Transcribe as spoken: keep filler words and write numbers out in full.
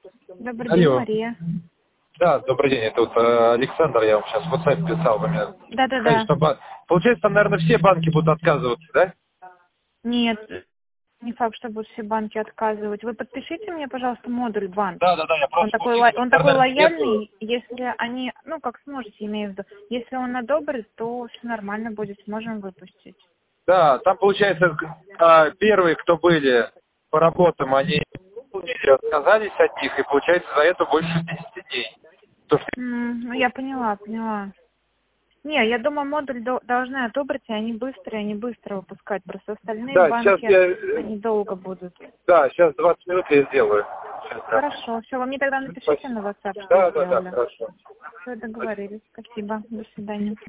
Добрый день, Алло. Мария. Да, добрый день, это вот э, Александр, я вам сейчас в WhatsApp писал, вы мне сказали, Да-да-да. что ба- получается, там, наверное, все банки будут отказываться, да? Нет, не факт, что будут все банки отказывать. Вы подпишите мне, пожалуйста, модуль банк. Да, да, да, я Он просто такой, получил ло- он такой интернет нету. лояльный, если они, ну, как сможете, имею в виду. Если он одобрит, то все нормально будет, сможем выпустить. Да, там, получается, э, первые, кто были по работам, они отказались от них, и, получается, за это больше десяти дней. То, что- М, ну, я поняла, поняла. Не, я думаю, модуль до- должны одобрить, и они быстрые, они быстро выпускать. Просто остальные Да, сейчас банки, я, э, они долго будут. да, сейчас двадцать минут я сделаю. Сейчас, да. Хорошо, все, вы мне тогда напишите Спасибо. на WhatsApp, что Да, да, да, сделали. хорошо. Все, договорились. Спасибо. До свидания.